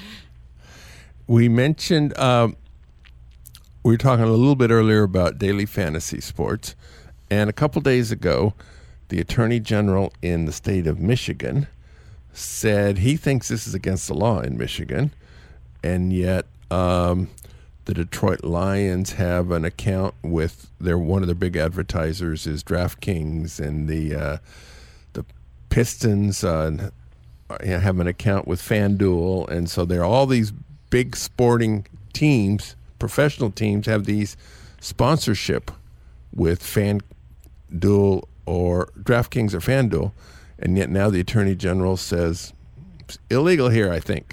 We mentioned, uh, we were talking a little bit earlier about daily fantasy sports, and a couple days ago, the Attorney General in the state of Michigan said he thinks this is against the law in Michigan, and yet um, the Detroit Lions have an account with their one of their big advertisers is DraftKings, and the uh, the Pistons uh, have an account with FanDuel, and so there are all these big sporting teams, professional teams, have these sponsorship with FanDuel or DraftKings or FanDuel, and yet now the Attorney General says it's illegal here, I think.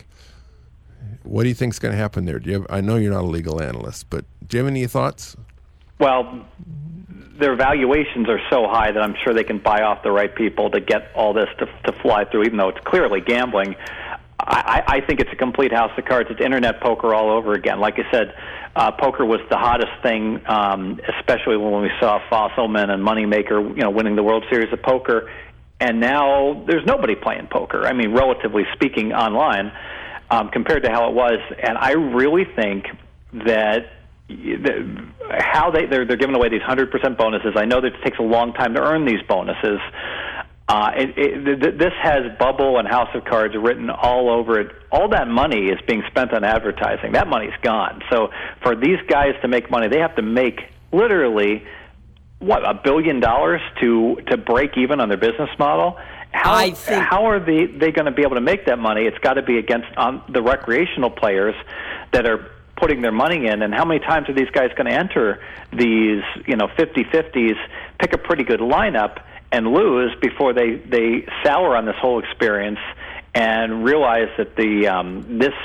What do you think is going to happen there? Do you have, I know you're not a legal analyst, but do you have any thoughts? Well, their valuations are so high that I'm sure they can buy off the right people to get all this to, to fly through, even though it's clearly gambling. I, I think it's a complete house of cards. It's internet poker all over again. Like I said, uh, poker was the hottest thing, um, especially when we saw Fossilman and Moneymaker, you know, winning the World Series of Poker. And now there's nobody playing poker. I mean, relatively speaking, online. Um, compared to how it was, and I really think that the, how they they're, they're giving away these one hundred percent bonuses. I know that it takes a long time to earn these bonuses. Uh, it, it, this has Bubble and House of Cards written all over it. All that money is being spent on advertising. That money's gone. So for these guys to make money, they have to make literally what a billion dollars to to break even on their business model. How, I think, how are they, they going to be able to make that money? It's got to be against um, the recreational players that are putting their money in. And how many times are these guys going to enter these, you know, fifty-fifties, pick a pretty good lineup, and lose before they, they sour on this whole experience and realize that the um, this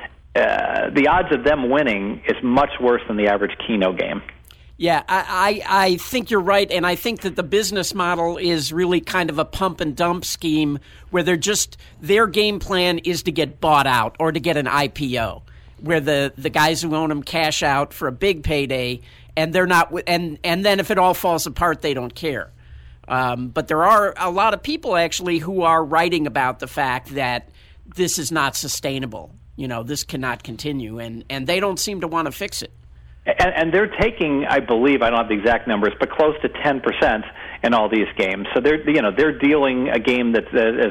uh, the odds of them winning is much worse than the average Keno game. Yeah, I, I, I think you're right, and I think that the business model is really kind of a pump and dump scheme where they're just their game plan is to get bought out or to get an I P O. where the, the guys who own them cash out for a big payday, and they're not, and and then if it all falls apart, they don't care. Um, but there are a lot of people actually who are writing about the fact that this is not sustainable. You know, this cannot continue, and, and they don't seem to want to fix it. And, and they're taking, I believe, I don't have the exact numbers, but close to ten percent in all these games. So they're, you know, they're dealing a game that, uh, is,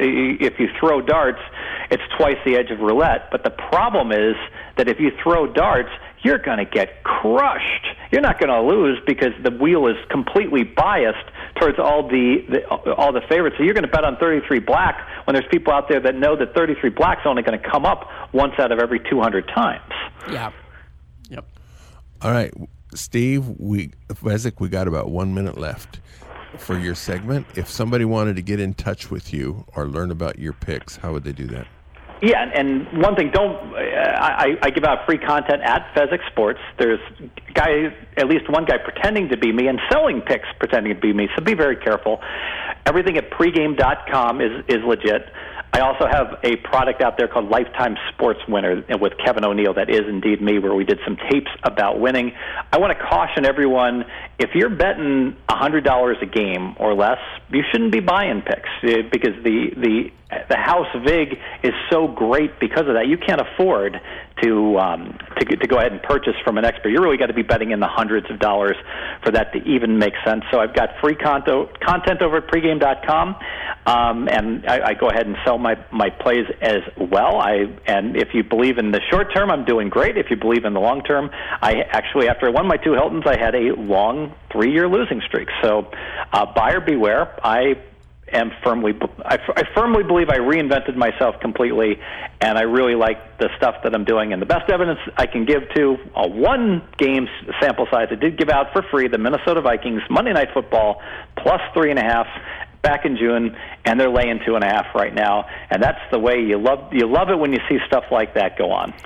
if you throw darts, it's twice the edge of roulette. But the problem is that if you throw darts, you're going to get crushed. You're not going to lose because the wheel is completely biased towards all the, the all the favorites. So you're going to bet on thirty-three black when there's people out there that know that thirty-three black's only going to come up once out of every two hundred times. Yeah. Yep. All right, Steve, we Fezzik, we got about one minute left for your segment. If somebody wanted to get in touch with you or learn about your picks, how would they do that? Yeah, and one thing, don't uh, I, I give out free content at Fezzik Sports. There's guy, at least one guy pretending to be me and selling picks pretending to be me, so be very careful. Everything at pregame dot com is, is legit. I also have a product out there called Lifetime Sports Winner with Kevin O'Neill. That is indeed me, where we did some tapes about winning. I want to caution everyone, if you're betting one hundred dollars a game or less, you shouldn't be buying picks because the, the, the house vig is so great because of that. You can't afford to, um, to, to go ahead and purchase from an expert. You really got to be betting in the hundreds of dollars for that to even make sense. So I've got free content, content over at pregame dot com. Um, and I, I go ahead and sell my, my plays as well. I and if you believe in the short term, I'm doing great. If you believe in the long term, I actually, after I won my two Hiltons, I had a long three-year losing streak. So uh, buyer beware. I am firmly, I, I firmly believe I reinvented myself completely, and I really like the stuff that I'm doing. And the best evidence I can give to a one-game sample size, I did give out for free the Minnesota Vikings Monday Night Football plus three and a half back in June, and they're laying two and a half right now. And that's the way you love you love it when you see stuff like that go on.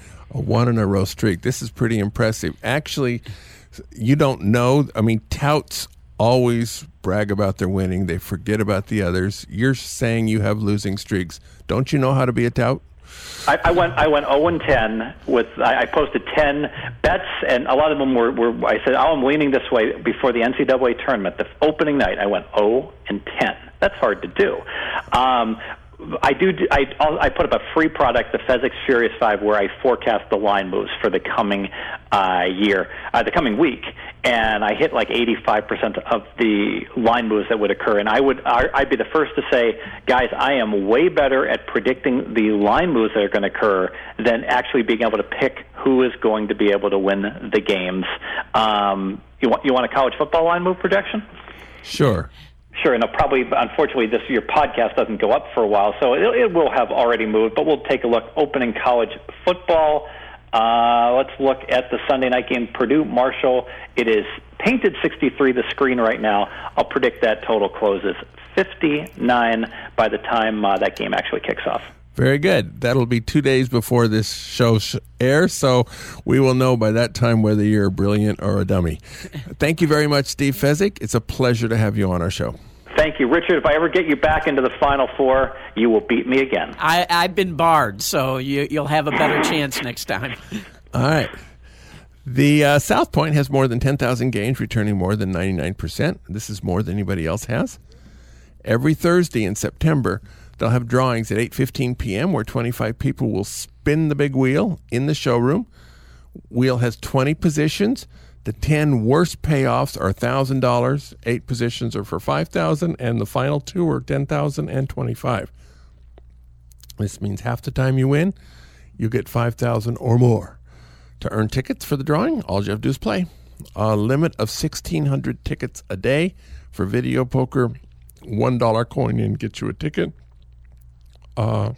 A one in a row streak. This is pretty impressive. Actually, you don't know. I mean, touts always brag about their winning. They forget about the others. You're saying you have losing streaks. Don't you know how to be a tout? I, I went. I went zero and ten with. I, I posted ten bets, and a lot of them were. were I said, "Oh, I'm leaning this way." Before the N C double A tournament, the opening night, I went zero and ten. That's hard to do. Um, I do. I, I put up a free product, the Fezzik Furious Five, where I forecast the line moves for the coming uh, year, uh, the coming week, and I hit like eighty-five percent of the line moves that would occur. And I would, I'd be the first to say, guys, I am way better at predicting the line moves that are going to occur than actually being able to pick who is going to be able to win the games. Um, you want, you want a college football line move projection? Sure. Sure, and probably, unfortunately, this your podcast doesn't go up for a while, so it, it will have already moved, but we'll take a look. Opening college football. Uh, let's look at the Sunday night game, Purdue-Marshall. It is painted sixty-three, the screen right now. I'll predict that total closes fifty-nine by the time uh, that game actually kicks off. Very good. That'll be two days before this show airs, so we will know by that time whether you're brilliant or a dummy. Thank you very much, Steve Fezzik. It's a pleasure to have you on our show. Thank you, Richard. If I ever get you back into the Final Four, you will beat me again. I, I've been barred, so you, you'll have a better chance next time. All right. The uh, South Point has more than ten thousand games, returning more than ninety-nine percent. This is more than anybody else has. Every Thursday in September, they'll have drawings at eight fifteen p.m. where twenty-five people will spin the big wheel in the showroom. Wheel has twenty positions. The ten worst payoffs are one thousand dollars. Eight positions are for five thousand dollars, and the final two are ten thousand dollars and twenty-five dollars. This means half the time you win, you get five thousand dollars or more. To earn tickets for the drawing, all you have to do is play. A limit of sixteen hundred tickets a day. For video poker, one dollar coin in gets you a ticket. Uh,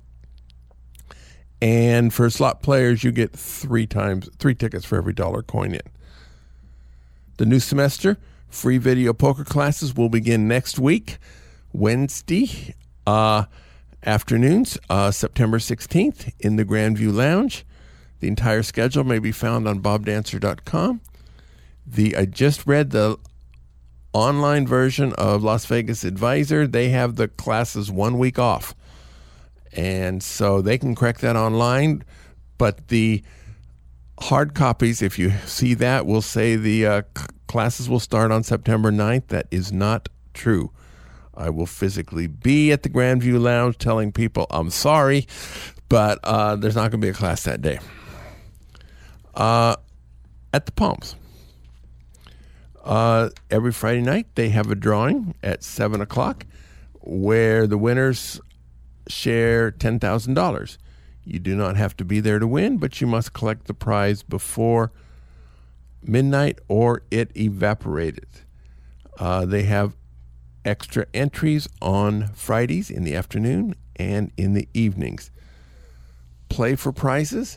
and for slot players, you get three times three tickets for every dollar coin in. The new semester, free video poker classes will begin next week, Wednesday uh, afternoons, uh, September sixteenth, in the Grandview Lounge. The entire schedule may be found on bob dancer dot com. The I just read the online version of Las Vegas Advisor. They have the classes one week off. And so they can correct that online. But the hard copies, if you see that, will say the uh, c- classes will start on September ninth. That is not true. I will physically be at the Grandview Lounge telling people I'm sorry, but uh, there's not going to be a class that day. Uh, at the Palms. Uh, every Friday night, they have a drawing at seven o'clock where the winners share ten thousand dollars. You do not have to be there to win, but you must collect the prize before midnight or it evaporated. Uh, they have extra entries on Fridays in the afternoon and in the evenings. Play for prizes.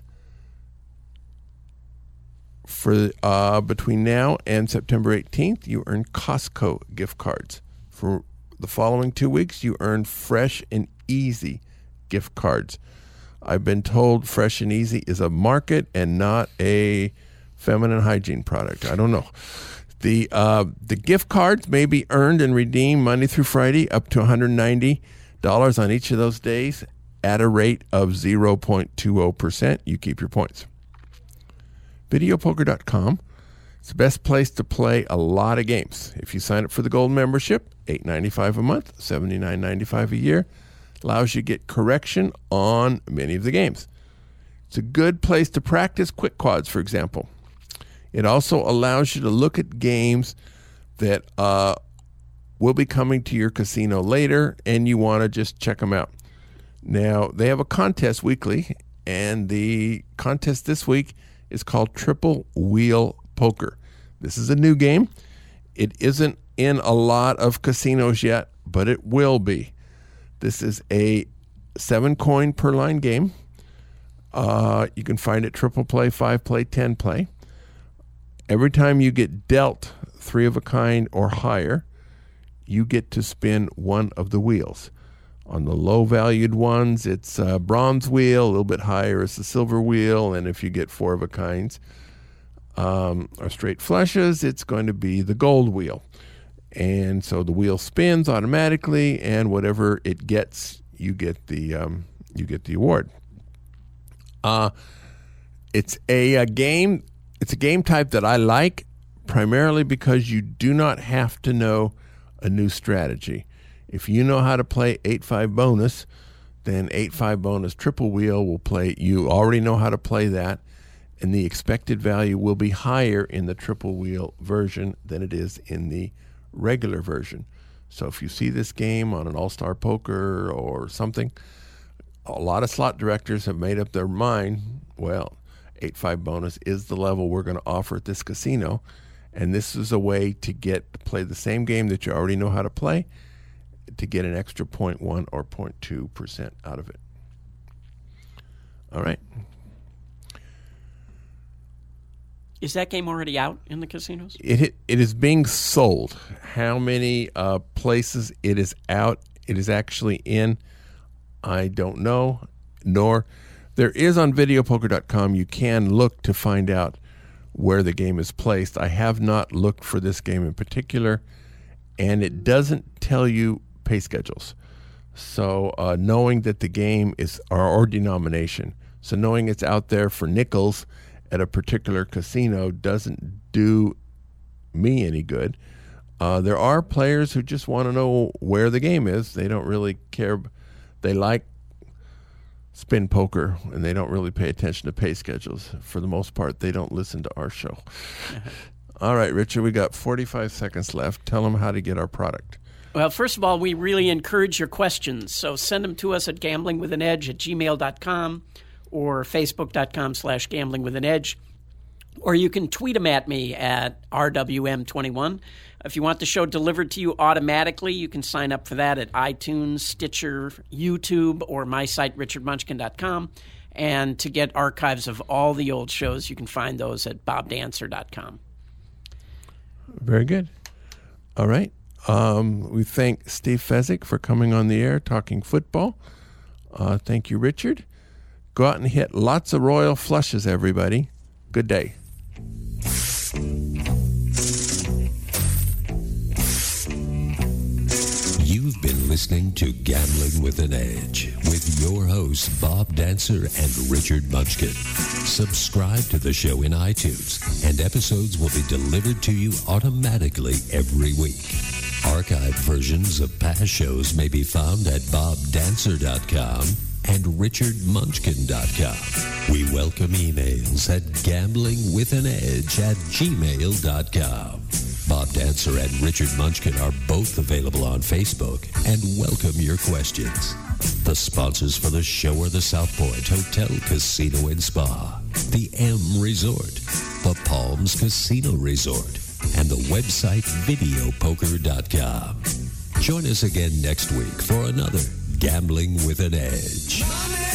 For uh, between now and September eighteenth, you earn Costco gift cards. For the following two weeks, you earn Fresh and Easy gift cards. I've been told Fresh and Easy is a market and not a feminine hygiene product. I don't know. The uh, the gift cards may be earned and redeemed Monday through Friday up to one hundred ninety dollars on each of those days at a rate of zero point two zero percent. You keep your points. video poker dot com. It's the best place to play a lot of games. If you sign up for the gold membership, eight dollars and ninety-five cents a month, seventy-nine dollars and ninety-five cents a year, allows you to get correction on many of the games. It's a good place to practice quick quads, for example. It also allows you to look at games that uh, will be coming to your casino later, and you want to just check them out. Now, they have a contest weekly, and the contest this week is called Triple Wheel Poker. This is a new game. It isn't in a lot of casinos yet, but it will be. This is a seven coin per line game. Uh, you can find it triple play, five play, ten play. Every time you get dealt three of a kind or higher, you get to spin one of the wheels. On the low-valued ones, it's a bronze wheel. A little bit higher is the silver wheel. And if you get four of a kinds um, or straight flushes, it's going to be the gold wheel. And so the wheel spins automatically, and whatever it gets, you get the um, you get the award. Uh, it's a, a game. It's a game type that I like, primarily because you do not have to know a new strategy. If you know how to play eight five bonus, then eight five bonus triple wheel will play. You already know how to play that, and the expected value will be higher in the triple wheel version than it is in the regular version. So if you see this game on an All-Star Poker or something, a lot of slot directors have made up their mind, well, eight five bonus is the level we're going to offer at this casino, and this is a way to get to play the same game that you already know how to play to get an extra zero point one or zero point two percent out of it. All right. Is that game already out in the casinos? It it is being sold. How many uh, places it is out, it is actually in, I don't know. Nor there is on video poker dot com. You can look to find out where the game is placed. I have not looked for this game in particular, and it doesn't tell you pay schedules. So uh, knowing that the game is or, or denomination, so knowing it's out there for nickels at a particular casino doesn't do me any good. Uh, there are players who just want to know where the game is. They don't really care. They like spin poker, and they don't really pay attention to pay schedules. For the most part, they don't listen to our show. All right, Richard, we got forty-five seconds left. Tell them how to get our product. Well, first of all, we really encourage your questions. So send them to us at gambling with an edge at gmail dot com or facebook dot com slash gambling with an edge. Or you can tweet them at me at R W M twenty-one. If you want the show delivered to you automatically, you can sign up for that at iTunes, Stitcher, YouTube, or my site, richard munchkin dot com. And to get archives of all the old shows, you can find those at bob dancer dot com. Very good. All right. Um, we thank Steve Fezzik for coming on the air talking football. Uh, thank you, Richard. Go out and hit lots of royal flushes, everybody. Good day. You've been listening to Gambling with an Edge with your hosts, Bob Dancer and Richard Munchkin. Subscribe to the show in iTunes, and episodes will be delivered to you automatically every week. Archived versions of past shows may be found at bob dancer dot com and richard munchkin dot com. We welcome emails at gamblingwithanedge at gmail dot com. Bob Dancer and Richard Munchkin are both available on Facebook and welcome your questions. The sponsors for the show are the South Point Hotel, Casino and Spa, the M Resort, the Palms Casino Resort, and the website video poker dot com. Join us again next week for another Gambling with an Edge.